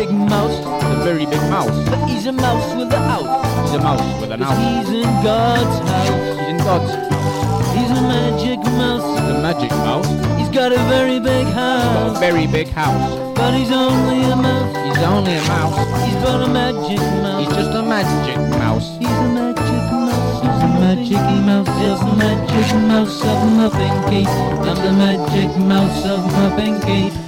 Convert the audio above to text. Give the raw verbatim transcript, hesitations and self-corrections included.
big mouse. A very big mouse. But he's a mouse with a house. He's a mouse with an 'Cause house. he's in God's house. He's in God's house. He's a magic mouse. He's a magic mouse. He's got a very big Got house. a very big house. But he's only a mouse. He's only a mouse. He's but a magic mouse. He's just a magic mouse. He's a magic mouse. He's a magic mouse. He's a magic mouse of Muffin Cake. I'm the magic mouse of Muffin Cake.